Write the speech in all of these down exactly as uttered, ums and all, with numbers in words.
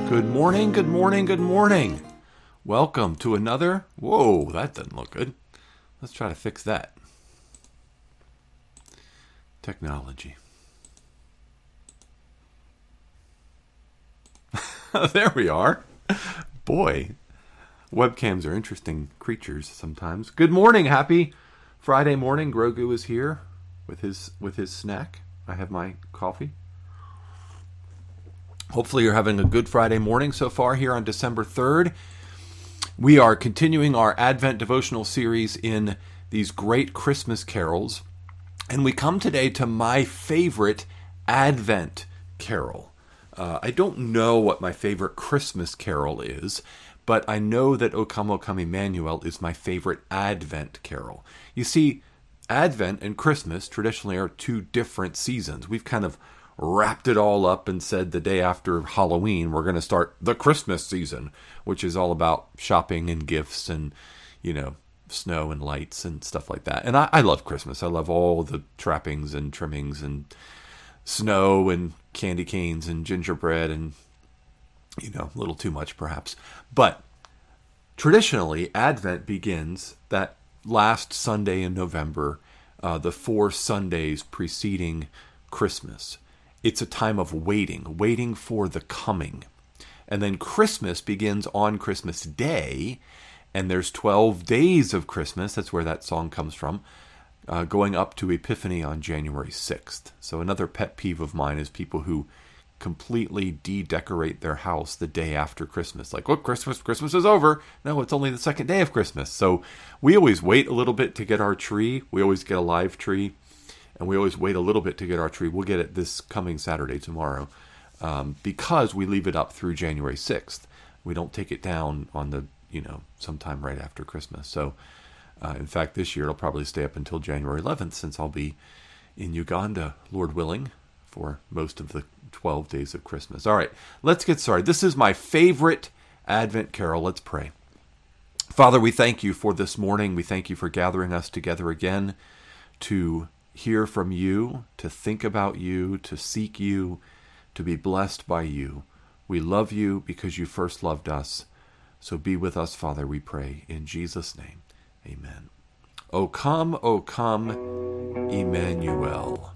Good morning, good morning, good morning. Welcome to another... Whoa, that doesn't look good. Let's try to fix that. Technology. There we are. Boy, webcams are interesting creatures sometimes. Good morning, happy Friday morning. Grogu is here with his with his snack. I have my coffee. Hopefully you're having a good Friday morning so far here on December third. We are continuing our Advent devotional series in these great Christmas carols. And we come today to my favorite Advent carol. Uh, I don't know what my favorite Christmas carol is, but I know that O Come, O Come, Emmanuel is my favorite Advent carol. You see, Advent and Christmas traditionally are two different seasons. We've kind of wrapped it all up and said the day after Halloween, we're going to start the Christmas season, which is all about shopping and gifts and, you know, snow and lights and stuff like that. And I, I love Christmas. I love all the trappings and trimmings and snow and candy canes and gingerbread and, you know, a little too much perhaps. But traditionally, Advent begins that last Sunday in November, uh, the four Sundays preceding Christmas. It's a time of waiting, waiting for the coming. And then Christmas begins on Christmas Day, and there's twelve days of Christmas, that's where that song comes from, uh, going up to Epiphany on January sixth. So another pet peeve of mine is people who completely de-decorate their house the day after Christmas. Like, look, Christmas, Christmas is over. No, it's only the second day of Christmas. So we always wait a little bit to get our tree. We always get a live tree. And we always wait a little bit to get our tree. We'll get it this coming Saturday, tomorrow, um, because we leave it up through January sixth. We don't take it down on the, you know, sometime right after Christmas. So, uh, in fact, this year it'll probably stay up until January eleventh, since I'll be in Uganda, Lord willing, for most of the twelve days of Christmas. All right, let's get started. This is my favorite Advent carol. Let's pray. Father, we thank you for this morning. We thank you for gathering us together again to hear from you, to think about you, to seek you, to be blessed by you. We love you because you first loved us. So be with us, Father, we pray. In Jesus' name, amen. O come, O come, Emmanuel.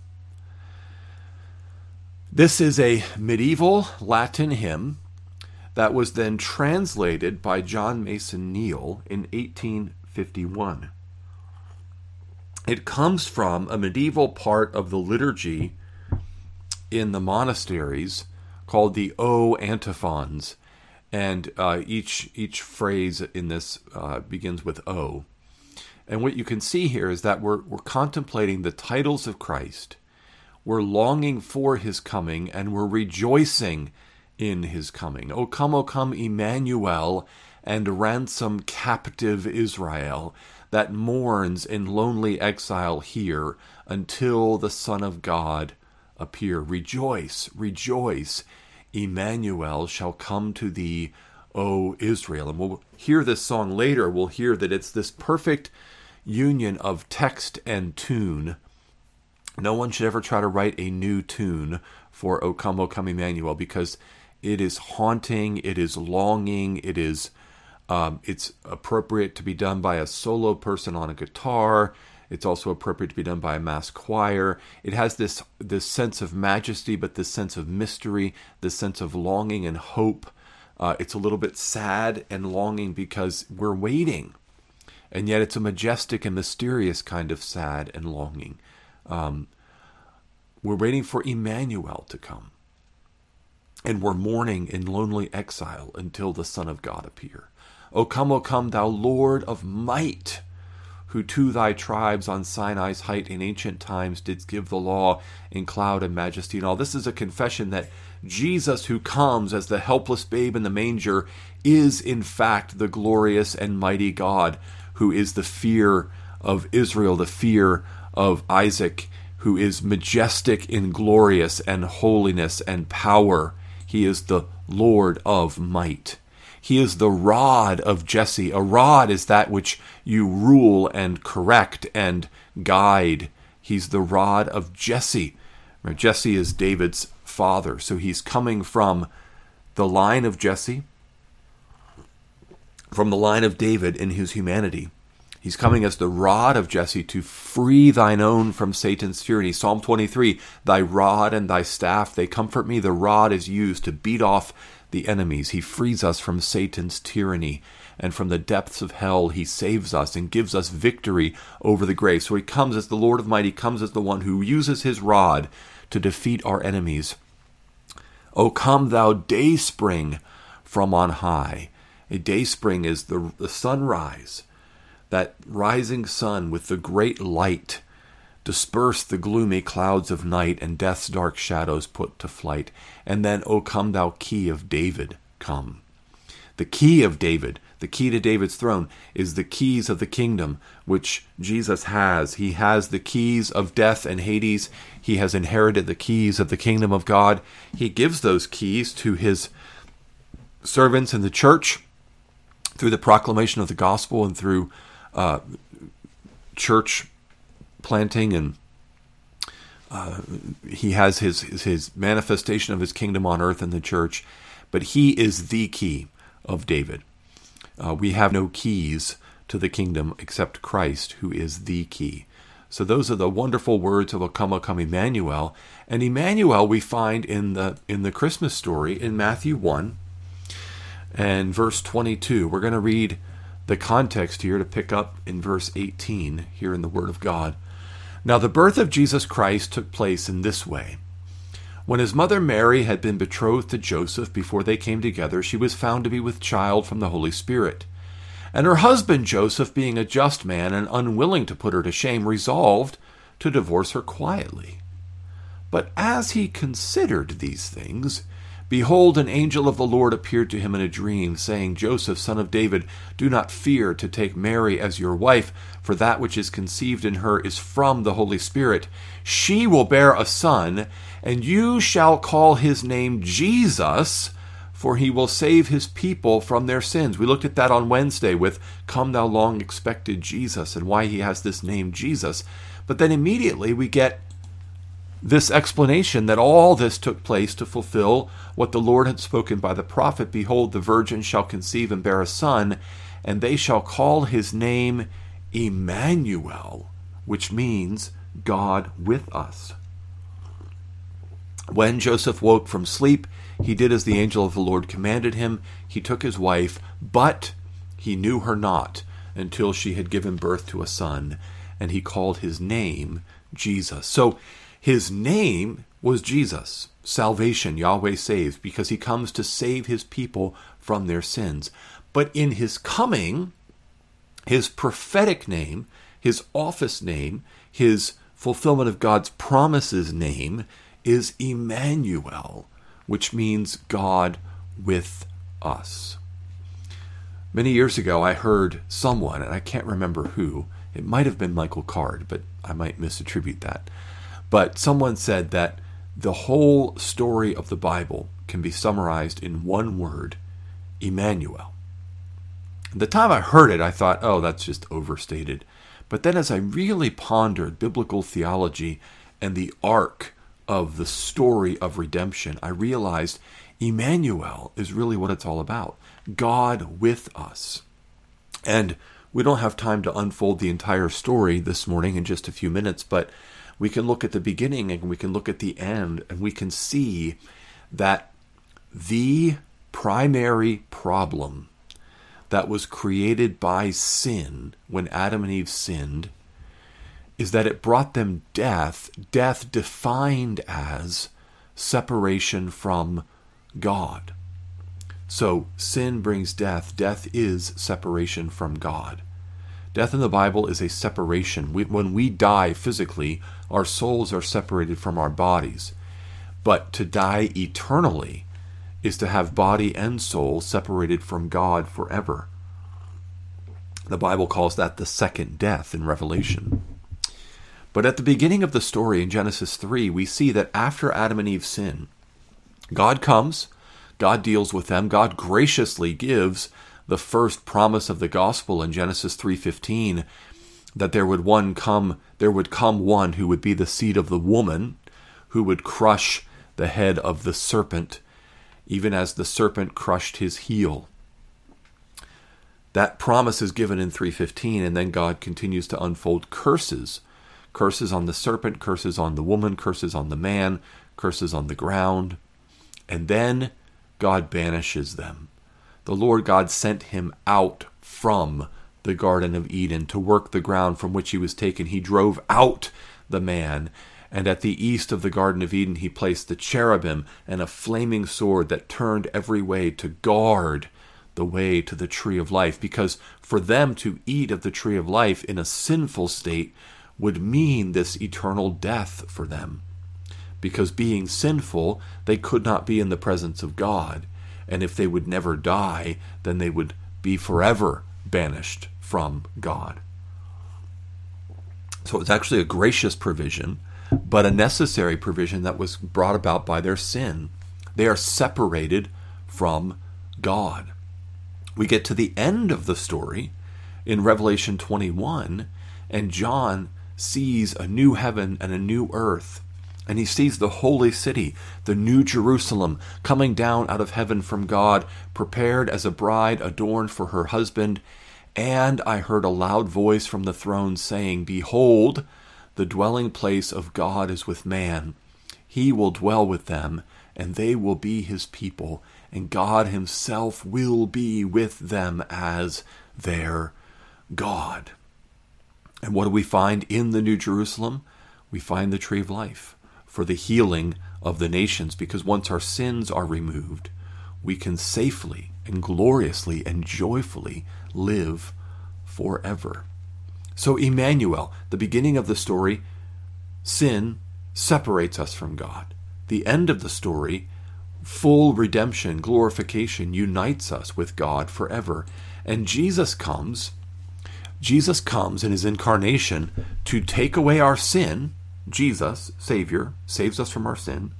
This is a medieval Latin hymn that was then translated by John Mason Neale in eighteen fifty-one. It comes from a medieval part of the liturgy in the monasteries called the O antiphons, and uh, each each phrase in this uh, begins with O. And what you can see here is that we're we're contemplating the titles of Christ, we're longing for his coming, and we're rejoicing in his coming. O come, O come, Emmanuel, and ransom captive Israel, that mourns in lonely exile here until the Son of God appear. Rejoice, rejoice, Emmanuel shall come to thee, O Israel. And we'll hear this song later. We'll hear that it's this perfect union of text and tune. No one should ever try to write a new tune for O Come, O Come, Emmanuel, because it is haunting, it is longing, it is Um, it's appropriate to be done by a solo person on a guitar. It's also appropriate to be done by a mass choir. It has this this sense of majesty, but this sense of mystery, this sense of longing and hope. Uh, it's a little bit sad and longing because we're waiting. And yet it's a majestic and mysterious kind of sad and longing. Um, we're waiting for Emmanuel to come. And we're mourning in lonely exile until the Son of God appear. O come, O come, thou Lord of might, who to thy tribes on Sinai's height in ancient times didst give the law in cloud and majesty and all. This is a confession that Jesus, who comes as the helpless babe in the manger, is in fact the glorious and mighty God, who is the fear of Israel, the fear of Isaac, who is majestic in glorious and holiness and power. He is the Lord of might. He is the rod of Jesse. A rod is that which you rule and correct and guide. He's the rod of Jesse. Jesse is David's father, so he's coming from the line of Jesse, from the line of David in his humanity. He's coming as the rod of Jesse to free thine own from Satan's tyranny. Psalm twenty-three, thy rod and thy staff, they comfort me. The rod is used to beat off the enemies. He frees us from Satan's tyranny, and from the depths of hell he saves us and gives us victory over the grave. So he comes as the Lord of might. He comes as the one who uses his rod to defeat our enemies. O come thou dayspring from on high. A dayspring is the, the sunrise, that rising sun with the great light disperse the gloomy clouds of night and death's dark shadows put to flight. And then, O come thou key of David, come. The key of David, the key to David's throne, is the keys of the kingdom which Jesus has. He has the keys of death and Hades. He has inherited the keys of the kingdom of God. He gives those keys to his servants in the church through the proclamation of the gospel and through uh, church planting, and uh, he has his, his his manifestation of his kingdom on earth in the church. But he is the key of David. Uh, we have no keys to the kingdom except Christ, who is the key. So those are the wonderful words of O come, O come, Emmanuel. And Emmanuel we find in the in the Christmas story in Matthew one and verse twenty-two. We're going to read the context here to pick up in verse eighteen here in the Word of God. Now the birth of Jesus Christ took place in this way. When his mother Mary had been betrothed to Joseph, before they came together, she was found to be with child from the Holy Spirit. And her husband Joseph, being a just man and unwilling to put her to shame, resolved to divorce her quietly. But as he considered these things, behold, an angel of the Lord appeared to him in a dream, saying, Joseph, son of David, do not fear to take Mary as your wife, for that which is conceived in her is from the Holy Spirit. She will bear a son, and you shall call his name Jesus, for he will save his people from their sins. We looked at that on Wednesday with Come Thou Long Expected Jesus, and why he has this name Jesus. But then immediately we get this explanation that all this took place to fulfill what the Lord had spoken by the prophet. Behold, the virgin shall conceive and bear a son, and they shall call his name Emmanuel, which means God with us. When Joseph woke from sleep, he did as the angel of the Lord commanded him. He took his wife, but he knew her not until she had given birth to a son, and he called his name Jesus. So his name was Jesus, salvation, Yahweh saves, because he comes to save his people from their sins. But in his coming, his prophetic name, his office name, his fulfillment of God's promises name is Emmanuel, which means God with us. Many years ago, I heard someone, and I can't remember who, it might have been Michael Card, but I might misattribute that. But someone said that the whole story of the Bible can be summarized in one word, Emmanuel. At the time I heard it, I thought, oh, that's just overstated. But then as I really pondered biblical theology and the arc of the story of redemption, I realized Emmanuel is really what it's all about. God with us. And we don't have time to unfold the entire story this morning in just a few minutes, but we can look at the beginning and we can look at the end, and we can see that the primary problem that was created by sin when Adam and Eve sinned is that it brought them death, death defined as separation from God. So sin brings death. Death is separation from God. Death in the Bible is a separation. We, when we die physically, our souls are separated from our bodies. But to die eternally is to have body and soul separated from God forever. The Bible calls that the second death in Revelation. But at the beginning of the story in Genesis three, we see that after Adam and Eve sin, God comes, God deals with them, God graciously gives the first promise of the gospel in Genesis three fifteen, that there would one come, there would come one who would be the seed of the woman, who would crush the head of the serpent. even as the serpent crushed his heel. That promise is given in three fifteen, and then God continues to unfold curses. Curses on the serpent, curses on the woman, curses on the man, curses on the ground. And then God banishes them. The Lord God sent him out from the Garden of Eden to work the ground from which he was taken. He drove out the man, and at the east of the Garden of Eden he placed the cherubim and a flaming sword that turned every way to guard the way to the tree of life, because for them to eat of the tree of life in a sinful state would mean this eternal death for them. Because being sinful, they could not be in the presence of God. And if they would never die, then they would be forever banished from God. So it's actually a gracious provision, but a necessary provision that was brought about by their sin. They are separated from God. We get to the end of the story in Revelation twenty-one, and John sees a new heaven and a new earth. And he sees the holy city, the new Jerusalem, coming down out of heaven from God, prepared as a bride adorned for her husband. And I heard a loud voice from the throne saying, "Behold, the dwelling place of God is with man. He will dwell with them, and they will be his people, and God himself will be with them as their God." And what do we find in the New Jerusalem? We find the tree of life for the healing of the nations, because once our sins are removed, we can safely and gloriously and joyfully live forever. So Emmanuel, the beginning of the story, sin separates us from God. The end of the story, full redemption, glorification, unites us with God forever. And Jesus comes, Jesus comes in his incarnation to take away our sin. Jesus, Savior, saves us from our sin,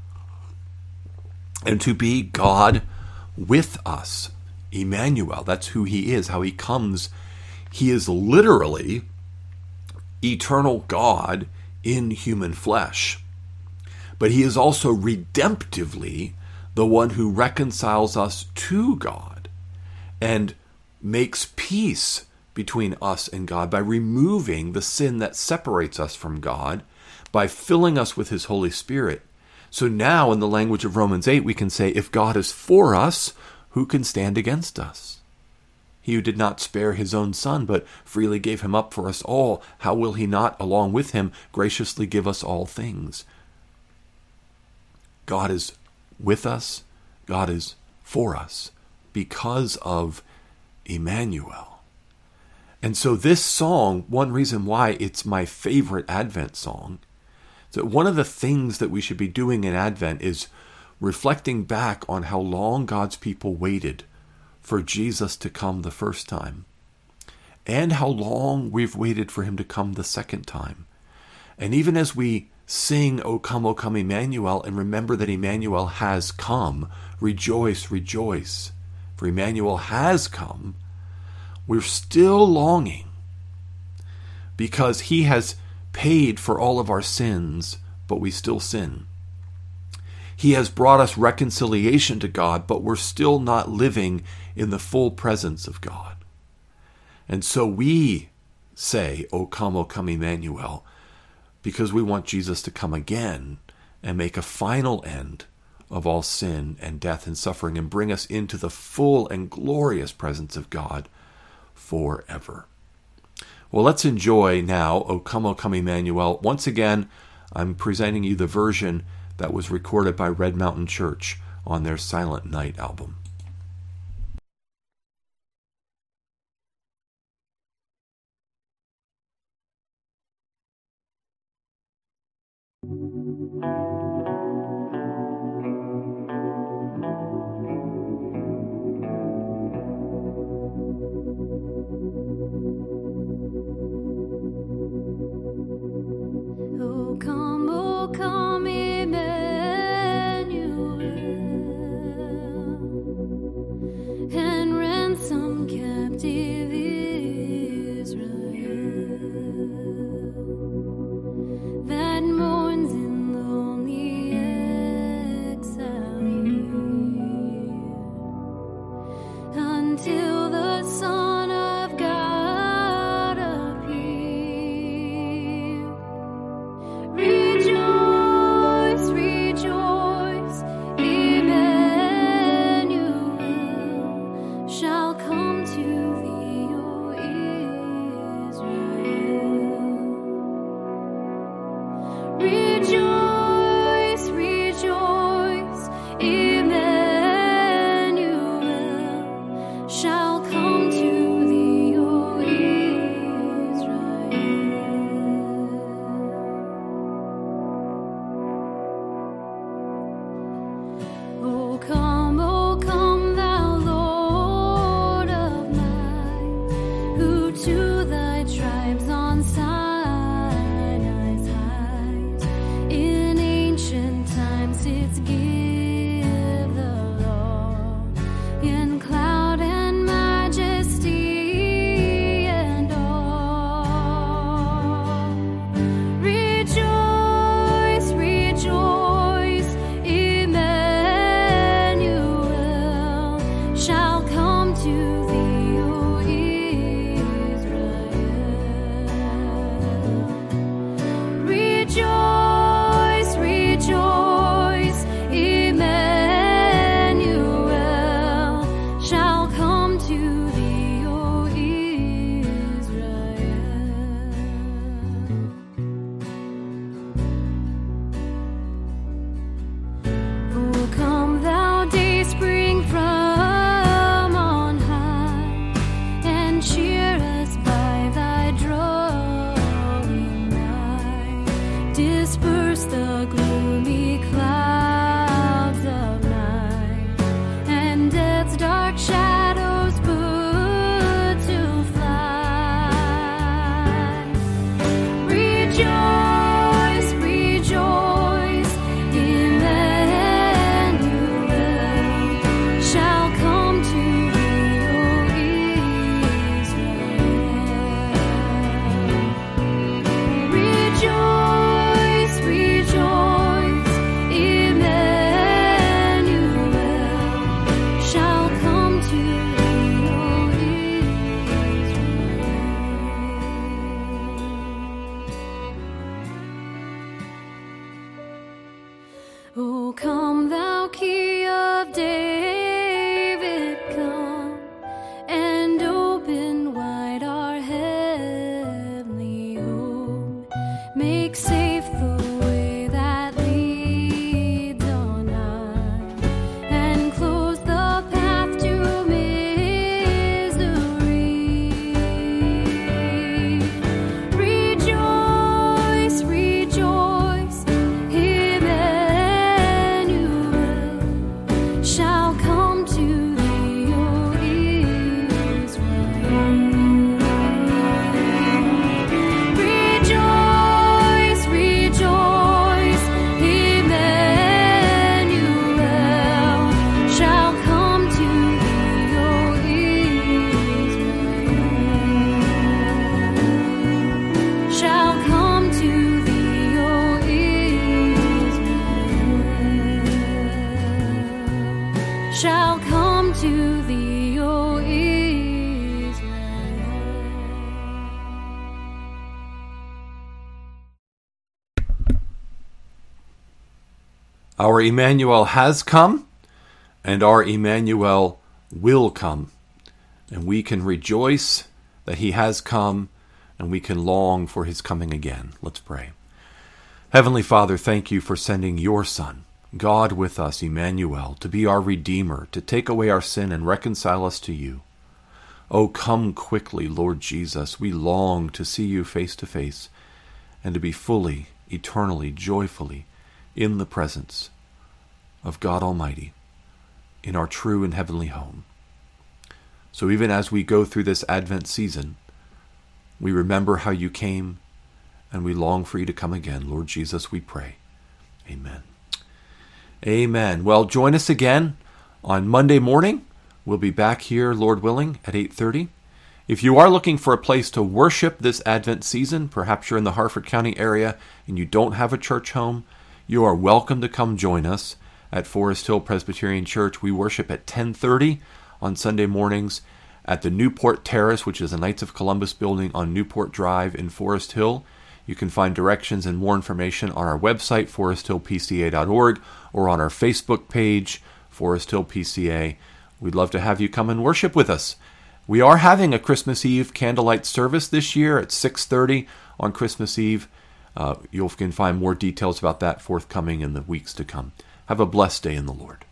and to be God with us. Emmanuel, that's who he is, how he comes. He is literally eternal God in human flesh. But he is also redemptively the one who reconciles us to God and makes peace between us and God by removing the sin that separates us from God, by filling us with his Holy Spirit. So now, in the language of Romans eight, we can say, if God is for us, who can stand against us? He who did not spare his own son, but freely gave him up for us all, how will he not, along with him, graciously give us all things? God is with us. God is for us because of Emmanuel. And so this song, one reason why it's my favorite Advent song, so one of the things that we should be doing in Advent is reflecting back on how long God's people waited for Jesus to come the first time, and how long we've waited for him to come the second time. And even as we sing, "O come, O come, Emmanuel," and remember that Emmanuel has come, rejoice, rejoice, for Emmanuel has come, we're still longing because he has paid for all of our sins, but we still sin. He has brought us reconciliation to God, but we're still not living in the full presence of God. And so we say, "O come, O come, Emmanuel," because we want Jesus to come again and make a final end of all sin and death and suffering and bring us into the full and glorious presence of God forever. Well, let's enjoy now, "O come, O come, Emmanuel." Once again, I'm presenting you the version that was recorded by Red Mountain Church on their Silent Night album. O come, O come, Emmanuel. dark shadows put to flight. Rejoice, rejoice, Emmanuel shall come to thee, O Israel. Rejoice, rejoice, Emmanuel shall come to thee, O Israel. O come, thou Key of David, come and open wide our heavenly home. Make safe the way that leads on high, and close the path to misery. Rejoice, rejoice, Emmanuel shall come to thee, O Israel. Rejoice, rejoice, Emmanuel shall come to thee, O Israel. Shall come to thee, O Israel. Shall come to thee, O Israel. Our Emmanuel has come, and our Emmanuel will come. And we can rejoice that he has come, and we can long for his coming again. Let's pray. Heavenly Father, thank you for sending your Son, God with us, Emmanuel, to be our Redeemer, to take away our sin and reconcile us to you. Oh, come quickly, Lord Jesus. We long to see you face to face and to be fully, eternally, joyfully in the presence of God Almighty in our true and heavenly home. So even as we go through this Advent season, we remember how you came, and we long for you to come again. Lord Jesus, we pray. Amen. Amen. Well, join us again on Monday morning. We'll be back here, Lord willing, at eight thirty. If you are looking for a place to worship this Advent season, perhaps you're in the Harford County area and you don't have a church home, you are welcome to come join us at Forest Hill Presbyterian Church. We worship at ten thirty on Sunday mornings at the Newport Terrace, which is the Knights of Columbus building on Newport Drive in Forest Hill. You can find directions and more information on our website, forest hill p c a dot org, or on our Facebook page, Forest Hill P C A. We'd love to have you come and worship with us. We are having a Christmas Eve candlelight service this year at six thirty on Christmas Eve. Uh, you can find more details about that forthcoming in the weeks to come. Have a blessed day in the Lord.